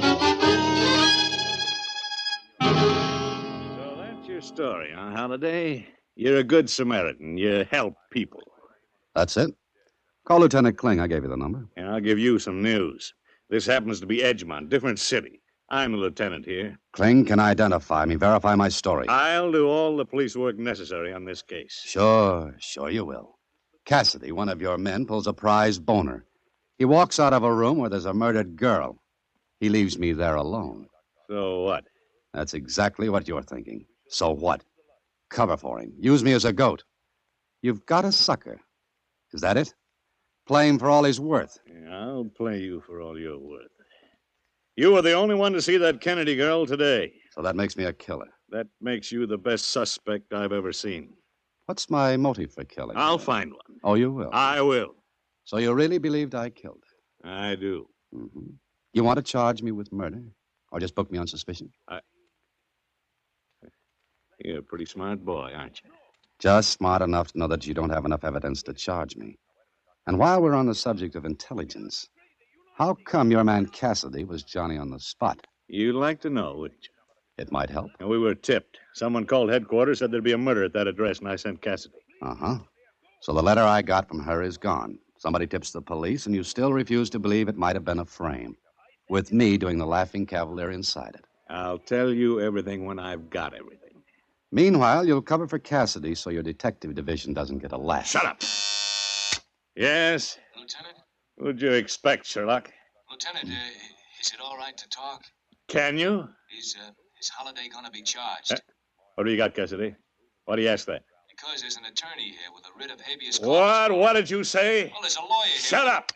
that's your story, huh, Holiday? You're a good Samaritan. You help people. That's it. Call Lieutenant Kling. I gave you the number. And I'll give you some news. This happens to be Edgemont, different city. I'm the lieutenant here. Kling can identify me, verify my story. I'll do all the police work necessary on this case. Sure, sure you will. Cassidy, one of your men, pulls a prize boner. He walks out of a room where there's a murdered girl. He leaves me there alone. So what? That's exactly what you're thinking. So what? Cover for him. Use me as a goat. You've got a sucker. Is that it? Play him for all he's worth. Yeah, I'll play you for all you're worth. You were the only one to see that Kennedy girl today. So that makes me a killer. That makes you the best suspect I've ever seen. What's my motive for killing I'll her? find one. Oh, you will? I will. So you really believed I killed her? I do. Mm-hmm. You want to charge me with murder? Or just book me on suspicion? I... You're a pretty smart boy, aren't you? Just smart enough to know that you don't have enough evidence to charge me. And while we're on the subject of intelligence, how come your man Cassidy was Johnny on the spot? You'd like to know, wouldn't you? It might help. And we were tipped. Someone called headquarters, said there'd be a murder at that address, and I sent Cassidy. Uh-huh. So the letter I got from her is gone. Somebody tips the police, and you still refuse to believe it might have been a frame, with me doing the laughing cavalier inside it. I'll tell you everything when I've got everything. Meanwhile, you'll cover for Cassidy so your detective division doesn't get a laugh. Shut up. Yes? Lieutenant? What'd you expect, Sherlock? Lieutenant, uh, is it all right to talk? Can you? Is, uh, is Holiday going to be charged? Uh, what do you got, Cassidy? Why do you ask that? Because there's an attorney here with a writ of habeas corpus. What? What did you say? Well, there's a lawyer here. Shut up!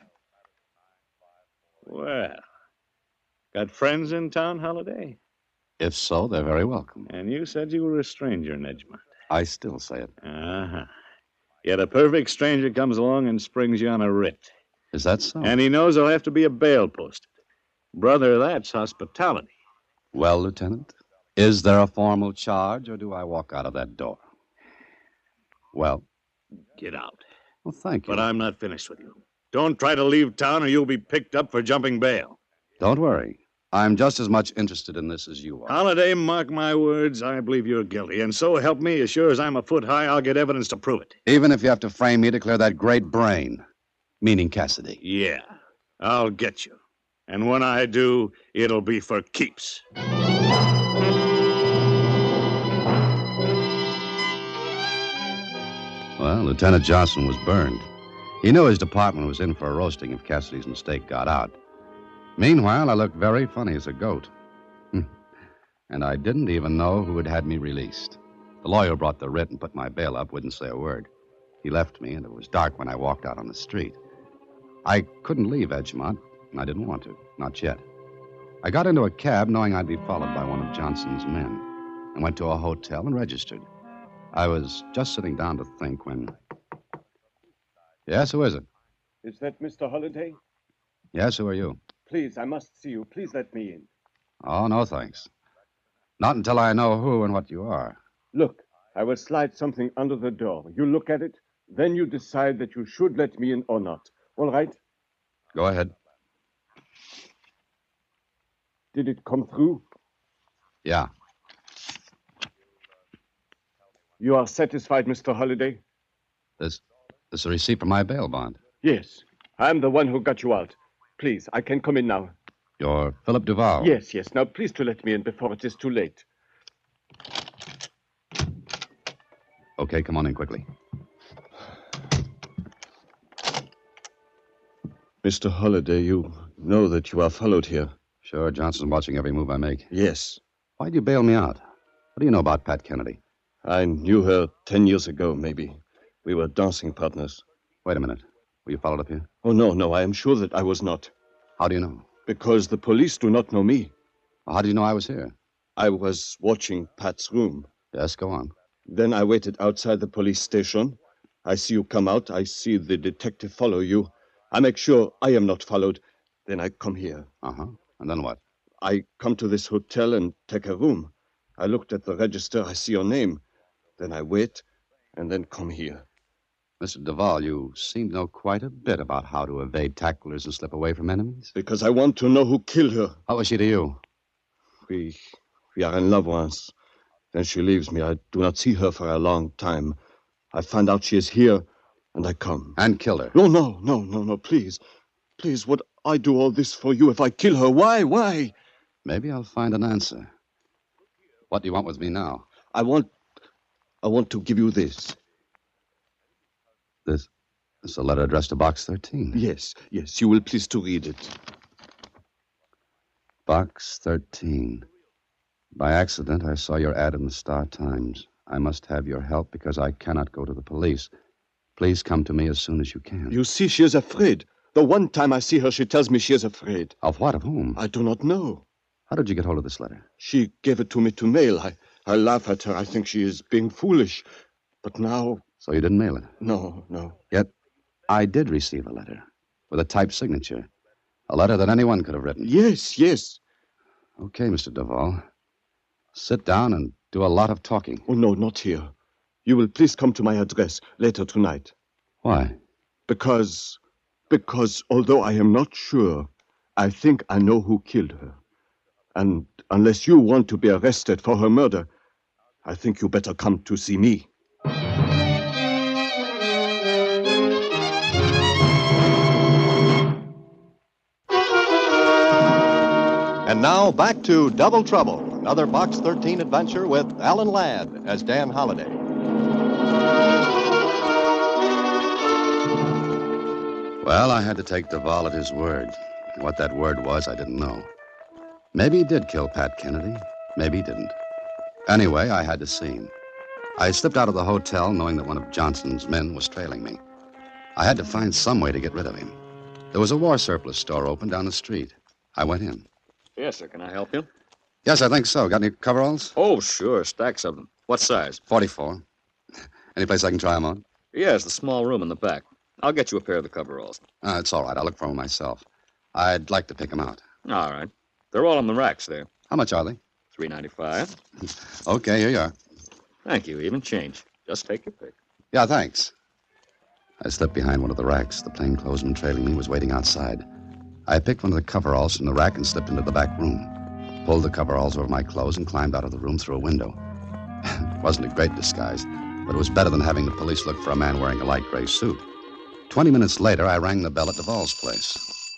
Well, got friends in town, Holiday? If so, they're very welcome. And you said you were a stranger in Edgemont. I still say it. Uh-huh. Yet a perfect stranger comes along and springs you on a writ. Is that so? And he knows there'll have to be a bail posted. Brother, that's hospitality. Well, Lieutenant, is there a formal charge, or do I walk out of that door? Well? Get out. Well, thank you. But I'm not finished with you. Don't try to leave town or you'll be picked up for jumping bail. Don't worry. I'm just as much interested in this as you are. Holiday, mark my words, I believe you're guilty. And so help me, as sure as I'm a foot high, I'll get evidence to prove it. Even if you have to frame me to clear that great brain. Meaning Cassidy. Yeah, I'll get you. And when I do, it'll be for keeps. Well, Lieutenant Johnson was burned. He knew his department was in for a roasting if Cassidy's mistake got out. Meanwhile, I looked very funny as a goat. And I didn't even know who had had me released. The lawyer who brought the writ and put my bail up wouldn't say a word. He left me, and it was dark when I walked out on the street. I couldn't leave Edgemont, and I didn't want to, not yet. I got into a cab knowing I'd be followed by one of Johnson's men, and went to a hotel and registered. I was just sitting down to think when... Yes, who is it? Is that Mister Holiday? Yes, who are you? Please, I must see you. Please let me in. Oh, no, thanks. Not until I know who and what you are. Look, I will slide something under the door. You look at it, then you decide that you should let me in or not. All right? Go ahead. Did it come through? Yeah. You are satisfied, Mister Holliday? This, this is a receipt for my bail bond. Yes. I'm the one who got you out. Please, I can come in now. You're Philip Duval. Yes, yes. Now, please to let me in before it is too late. Okay, come on in quickly. Mister Holliday, you know that you are followed here. Sure, Johnson's watching every move I make. Yes. Why'd you bail me out? What do you know about Pat Kennedy? I knew her ten years ago, maybe. We were dancing partners. Wait a minute. Were you followed up here? Oh, no, no. I am sure that I was not. How do you know? Because the police do not know me. Well, how do you know I was here? I was watching Pat's room. Yes, go on. Then I waited outside the police station. I see you come out. I see the detective follow you. I make sure I am not followed. Then I come here. Uh-huh. And then what? I come to this hotel and take a room. I looked at the register. I see your name. Then I wait, and then come here. Mister Duval, you seem to know quite a bit about how to evade tacklers and slip away from enemies. Because I want to know who killed her. How was she to you? We, we are in love once. Then she leaves me. I do not see her for a long time. I find out she is here, and I come. And kill her? No, no, no, no, no, please. Please, would I do all this for you if I kill her? Why, why? Maybe I'll find an answer. What do you want with me now? I want... I want to give you this. This? This is a letter addressed to Box thirteen. Yes, yes. You will please to read it. Box thirteen. By accident, I saw your ad in the Star Times. I must have your help because I cannot go to the police. Please come to me as soon as you can. You see, she is afraid. The one time I see her, she tells me she is afraid. Of what? Of whom? I do not know. How did you get hold of this letter? She gave it to me to mail. I, I laugh at her. I think she is being foolish. But now... So you didn't mail it? No, no. Yet, I did receive a letter with a typed signature. A letter that anyone could have written. Yes, yes. Okay, Mister Duval. Sit down and do a lot of talking. Oh, no, not here. You will please come to my address later tonight. Why? Because... Because although I am not sure, I think I know who killed her. And unless you want to be arrested for her murder, I think you better come to see me. And now back to Double Trouble, another Box thirteen adventure with Alan Ladd as Dan Holliday. Well, I had to take Duval at his word. What that word was, I didn't know. Maybe he did kill Pat Kennedy. Maybe he didn't. Anyway, I had to see him. I slipped out of the hotel knowing that one of Johnson's men was trailing me. I had to find some way to get rid of him. There was a war surplus store open down the street. I went in. Yes, sir. Can I help you? Yes, I think so. Got any coveralls? Oh, sure. Stacks of them. What size? forty-four. Any place I can try them on? Yes, the small room in the back. I'll get you a pair of the coveralls. Uh, it's all right. I'll look for them myself. I'd like to pick them out. All right. They're all on the racks there. How much are they? three ninety-five. Okay, here you are. Thank you. Even change. Just take your pick. Yeah, thanks. I slipped behind one of the racks. The plainclothesman trailing me was waiting outside. I picked one of the coveralls from the rack and slipped into the back room. Pulled the coveralls over my clothes and climbed out of the room through a window. It wasn't a great disguise, but it was better than having the police look for a man wearing a light gray suit. Twenty minutes later, I rang the bell at Duval's place.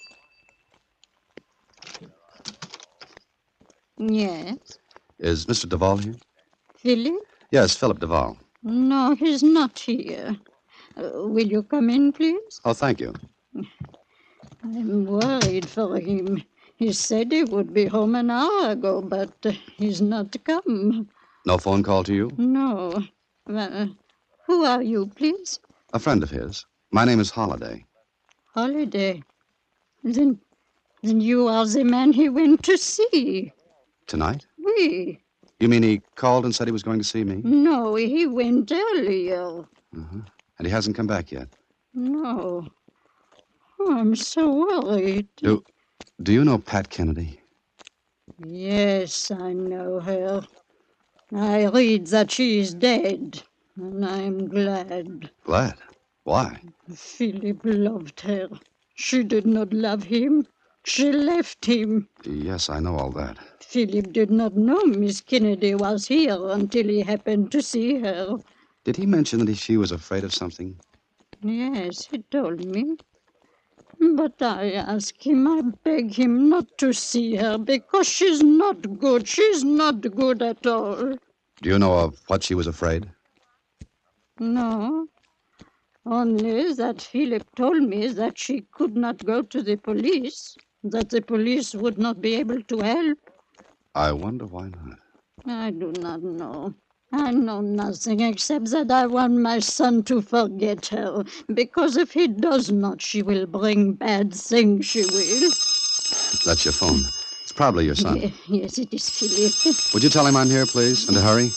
Yes. Is Mister Duval here? Philip? Yes, Philip Duval. No, he's not here. Uh, will you come in, please? Oh, thank you. I'm worried for him. He said he would be home an hour ago, but uh, he's not come. No phone call to you? No. Well, who are you, please? A friend of his. My name is Holliday. Holliday? Then, then you are the man he went to see. Tonight? Oui. You mean he called and said he was going to see me? No, he went earlier. Uh-huh. And he hasn't come back yet? No. Oh, I'm so worried. Do, do you know Pat Kennedy? Yes, I know her. I read that she is dead, and I'm glad. Glad? Why? Philip loved her. She did not love him. She left him. Yes, I know all that. Philip did not know Miss Kennedy was here until he happened to see her. Did he mention that she was afraid of something? Yes, he told me. But I ask him, I beg him not to see her because she's not good. She's not good at all. Do you know of what she was afraid? No. Only that Philip told me that she could not go to the police, that the police would not be able to help. I wonder why not. I do not know. I know nothing except that I want my son to forget her, because if he does not, she will bring bad things, she will. That's your phone. It's probably your son. Ye- Yes, it is Philip. Would you tell him I'm here, please, and to hurry?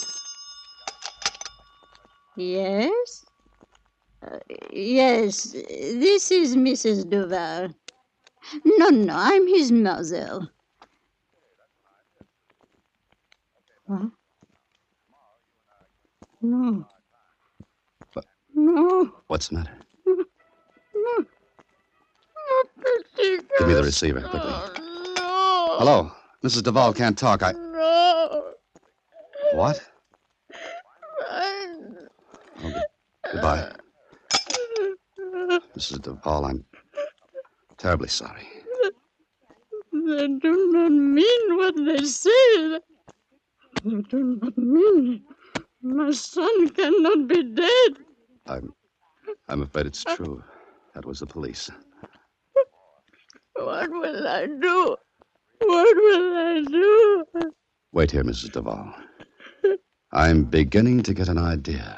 Yes? Uh, yes, this is Missus Duval. No, no, I'm his mother. What? No. What? No. What's the matter? No. No. Give me the receiver, quickly. No. Hello? Missus Duval can't talk. I... No. What? Okay. Goodbye. Missus Duval, I'm terribly sorry. They do not mean what they say. They do not mean it. My son cannot be dead. I'm... I'm afraid it's true. That was the police. What will I do? What will I do? Wait here, Missus Duval. I'm beginning to get an idea.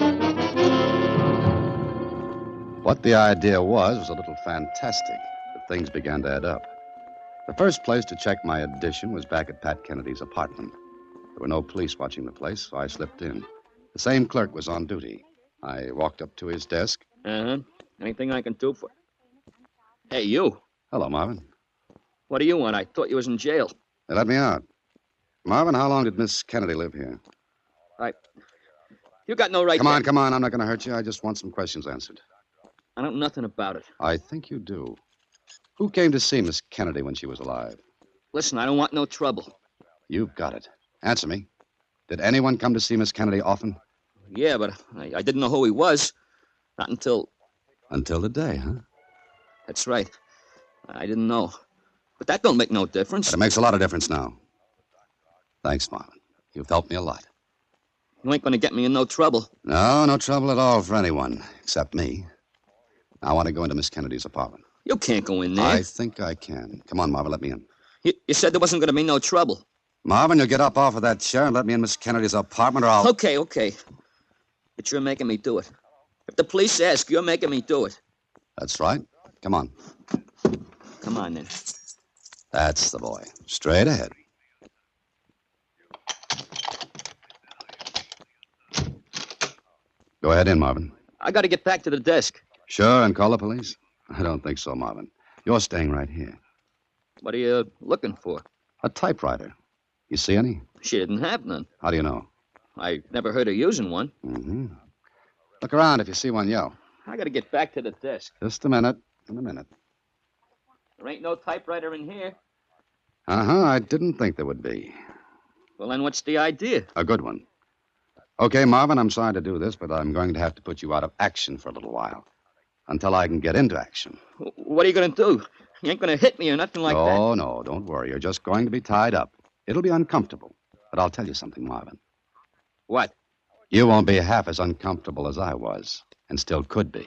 What the idea was was a little fantastic, but things began to add up. The first place to check my addition was back at Pat Kennedy's apartment. There were no police watching the place, so I slipped in. The same clerk was on duty. I walked up to his desk. Uh-huh. Anything I can do for... Hey, you. Hello, Marvin. What do you want? I thought you was in jail. They let me out. Marvin, how long did Miss Kennedy live here? I... You got no right Come to... on, come on. I'm not going to hurt you. I just want some questions answered. I don't know nothing about it. I think you do. Who came to see Miss Kennedy when she was alive? Listen, I don't want no trouble. You've got it. Answer me. Did anyone come to see Miss Kennedy often? Yeah, but I, I didn't know who he was. Not until... Until the day, huh? That's right. I didn't know. But that don't make no difference. But it makes a lot of difference now. Thanks, Marvin. You've helped me a lot. You ain't gonna get me in no trouble. No, no trouble at all for anyone, except me. Now, I want to go into Miss Kennedy's apartment. You can't go in there. I think I can. Come on, Marvin, let me in. You, you said there wasn't gonna be no trouble. Marvin, you'll get up off of that chair and let me in Miss Kennedy's apartment, or I'll... Okay, okay. But you're making me do it. If the police ask, you're making me do it. That's right. Come on. Come on, then. That's the boy. Straight ahead. Go ahead in, Marvin. I gotta get back to the desk. Sure, and call the police? I don't think so, Marvin. You're staying right here. What are you looking for? A typewriter. You see any? She didn't have none. How do you know? I never heard her using one. Mm-hmm. Look around. If you see one, yell. I gotta get back to the desk. Just a minute. In a minute. There ain't no typewriter in here. Uh-huh. I didn't think there would be. Well, then what's the idea? A good one. Okay, Marvin, I'm sorry to do this, but I'm going to have to put you out of action for a little while. Until I can get into action. What are you gonna do? You ain't gonna hit me or nothing like no, that. No, no, don't worry. You're just going to be tied up. It'll be uncomfortable. But I'll tell you something, Marvin. What? You won't be half as uncomfortable as I was, and still could be.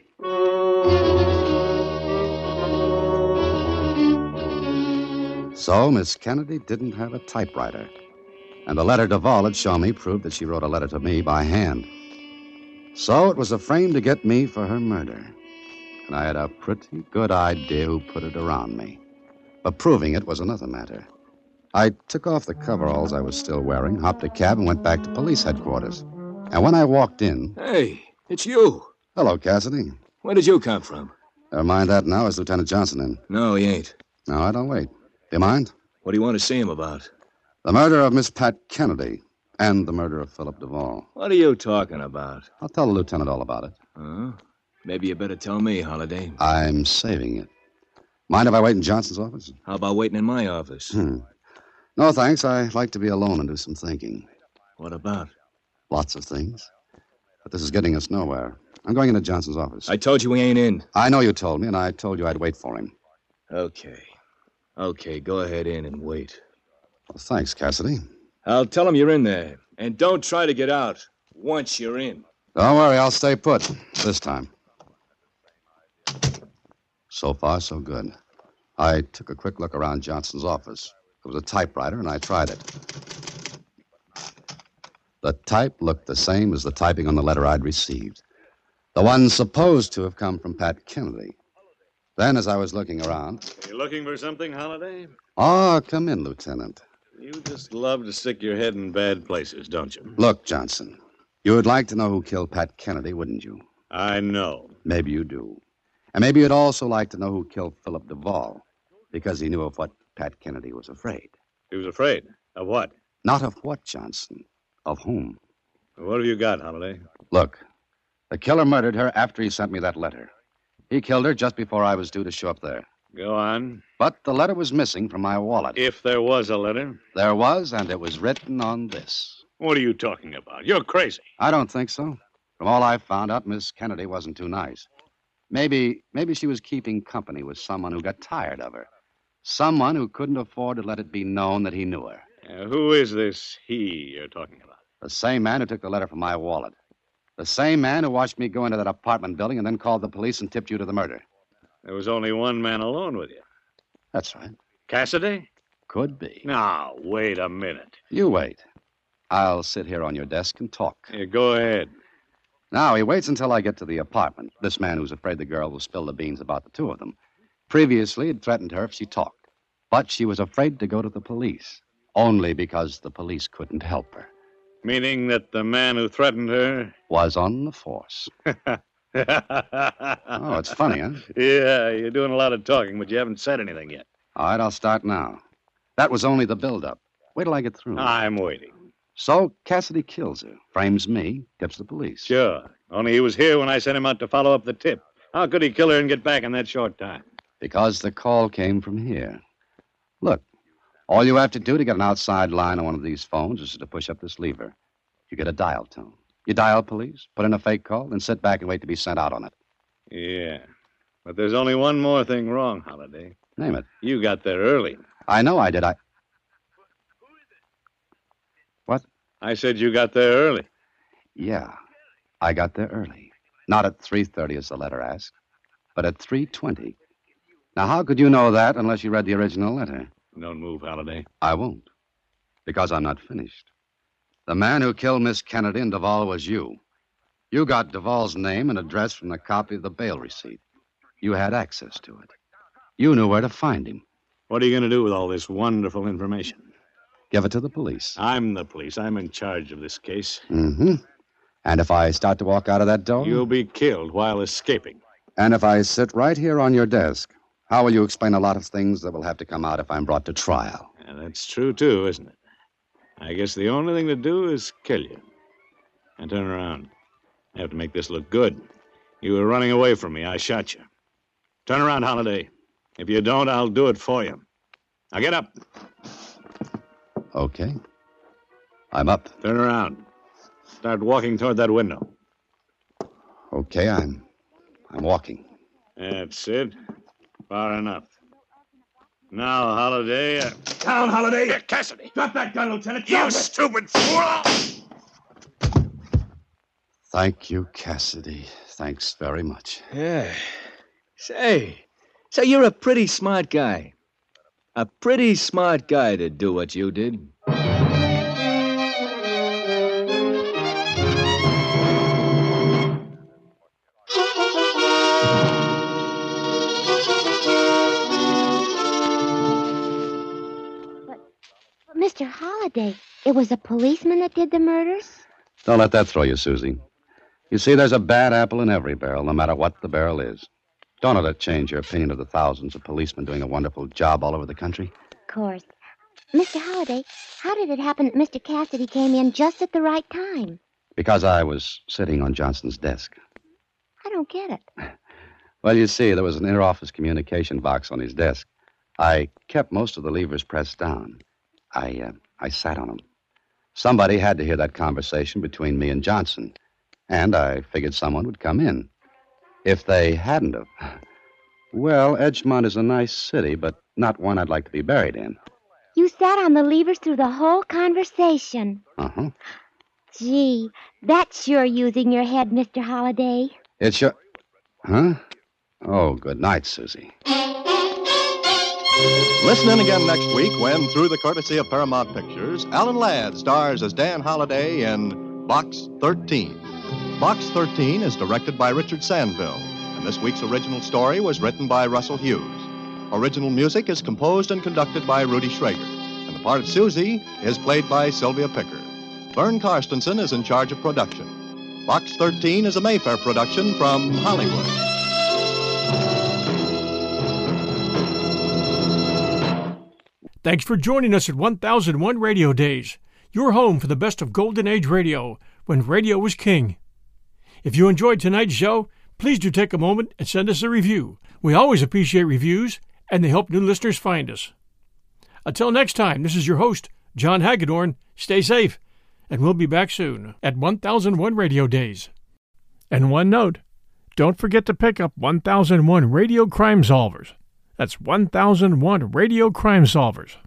So, Miss Kennedy didn't have a typewriter. And the letter Duval had shown me proved that she wrote a letter to me by hand. So it was a frame to get me for her murder. And I had a pretty good idea who put it around me. But proving it was another matter. I took off the coveralls I was still wearing, hopped a cab, and went back to police headquarters. And when I walked in... Hey, it's you. Hello, Cassidy. Where did you come from? Never mind that now. Is Lieutenant Johnson in? No, he ain't. No, I don't wait. Do you mind? What do you want to see him about? The murder of Miss Pat Kennedy and the murder of Philip Duval. What are you talking about? I'll tell the lieutenant all about it. Huh? Maybe you better tell me, Holiday. I'm saving it. Mind if I wait in Johnson's office? How about waiting in my office? Hmm. No, thanks. I like to be alone and do some thinking. What about? Lots of things. But this is getting us nowhere. I'm going into Johnson's office. I told you he ain't in. I know you told me, and I told you I'd wait for him. Okay. Okay, go ahead in and wait. Well, thanks, Cassidy. I'll tell him you're in there. And don't try to get out once you're in. Don't worry, I'll stay put. This time. So far, so good. I took a quick look around Johnson's office. There was a typewriter, and I tried it. The type looked the same as the typing on the letter I'd received. The one supposed to have come from Pat Kennedy. Then, as I was looking around... You looking for something, Holiday? Oh, come in, Lieutenant. You just love to stick your head in bad places, don't you? Look, Johnson, you would like to know who killed Pat Kennedy, wouldn't you? I know. Maybe you do. And maybe you'd also like to know who killed Philip Duvall, because he knew of what Pat Kennedy was afraid. He was afraid? Of what? Not of what, Johnson. Of whom? What have you got, Holiday? Look, the killer murdered her after he sent me that letter. He killed her just before I was due to show up there. Go on. But the letter was missing from my wallet. If there was a letter? There was, and it was written on this. What are you talking about? You're crazy. I don't think so. From all I found out, Miss Kennedy wasn't too nice. Maybe, maybe she was keeping company with someone who got tired of her. Someone who couldn't afford to let it be known that he knew her. Uh, who is this he you're talking about? The same man who took the letter from my wallet. The same man who watched me go into that apartment building and then called the police and tipped you to the murder. There was only one man alone with you. That's right. Cassidy? Could be. Now, wait a minute. You wait. I'll sit here on your desk and talk. Yeah, go ahead. Now, he waits until I get to the apartment. This man who's afraid the girl will spill the beans about the two of them. Previously, he'd threatened her if she talked. But she was afraid to go to the police. Only because the police couldn't help her. Meaning that the man who threatened her... was on the force. Oh, it's funny, huh? Yeah, you're doing a lot of talking, but you haven't said anything yet. All right, I'll start now. That was only the build-up. Wait till I get through. I'm waiting. So Cassidy kills her, frames me, tips the police. Sure. Only he was here when I sent him out to follow up the tip. How could he kill her and get back in that short time? Because the call came from here. Look, all you have to do to get an outside line on one of these phones is to push up this lever. You get a dial tone. You dial police, put in a fake call, then sit back and wait to be sent out on it. Yeah. But there's only one more thing wrong, Holiday. Name it. You got there early. I know I did. I... What? I said you got there early. Yeah, I got there early. Not at three thirty as the letter asked, but at three twenty. Now, how could you know that unless you read the original letter? Don't move, Holiday. I won't, because I'm not finished. The man who killed Miss Kennedy and Duvall was you. You got Duvall's name and address from the copy of the bail receipt. You had access to it. You knew where to find him. What are you going to do with all this wonderful information? Give it to the police. I'm the police. I'm in charge of this case. Mm-hmm. And if I start to walk out of that door? You'll be killed while escaping. And if I sit right here on your desk, how will you explain a lot of things that will have to come out if I'm brought to trial? Yeah, that's true, too, isn't it? I guess the only thing to do is kill you. And turn around. I have to make this look good. You were running away from me. I shot you. Turn around, Holiday. If you don't, I'll do it for you. Now get up. Okay. I'm up. Turn around. Start walking toward that window. Okay, I'm... I'm walking. That's it. Far enough. Now, Holiday... Uh... Down, Holiday! Here, Cassidy! Drop that gun, Lieutenant! You Drop it. stupid fool! Thank you, Cassidy. Thanks very much. Yeah. Say, say, you're a pretty smart guy. A pretty smart guy to do what you did. Mister Holliday, it was a policeman that did the murders? Don't let that throw you, Susie. You see, there's a bad apple in every barrel, no matter what the barrel is. Don't let it change your opinion of the thousands of policemen doing a wonderful job all over the country. Of course. Mister Holliday, how did it happen that Mister Cassidy came in just at the right time? Because I was sitting on Johnson's desk. I don't get it. Well, you see, there was an inter-office communication box on his desk. I kept most of the levers pressed down. I, uh, I sat on them. Somebody had to hear that conversation between me and Johnson, and I figured someone would come in. If they hadn't have... Well, Edgemont is a nice city, but not one I'd like to be buried in. You sat on the levers through the whole conversation. Uh-huh. Gee, that's sure using your head, Mister Holliday. It's your... Huh? Oh, good night, Susie. Listen in again next week when, through the courtesy of Paramount Pictures, Alan Ladd stars as Dan Holliday in Box thirteen. Box thirteen is directed by Richard Sandville, and this week's original story was written by Russell Hughes. Original music is composed and conducted by Rudy Schrager, and the part of Susie is played by Sylvia Picker. Vern Karstensen is in charge of production. Box thirteen is a Mayfair production from Hollywood. Thanks for joining us at one thousand one Radio Days, your home for the best of Golden Age radio, when radio was king. If you enjoyed tonight's show, please do take a moment and send us a review. We always appreciate reviews, and they help new listeners find us. Until next time, this is your host, John Hagedorn. Stay safe, and we'll be back soon at one thousand one Radio Days. And one note, don't forget to pick up one thousand one Radio Crime Solvers. That's one thousand one Radio Crime Solvers.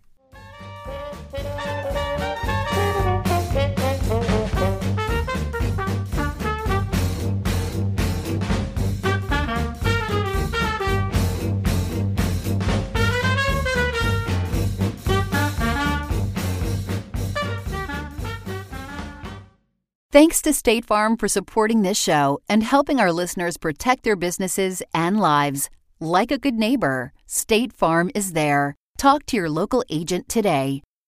Thanks to State Farm for supporting this show and helping our listeners protect their businesses and lives. Like a good neighbor, State Farm is there. Talk to your local agent today.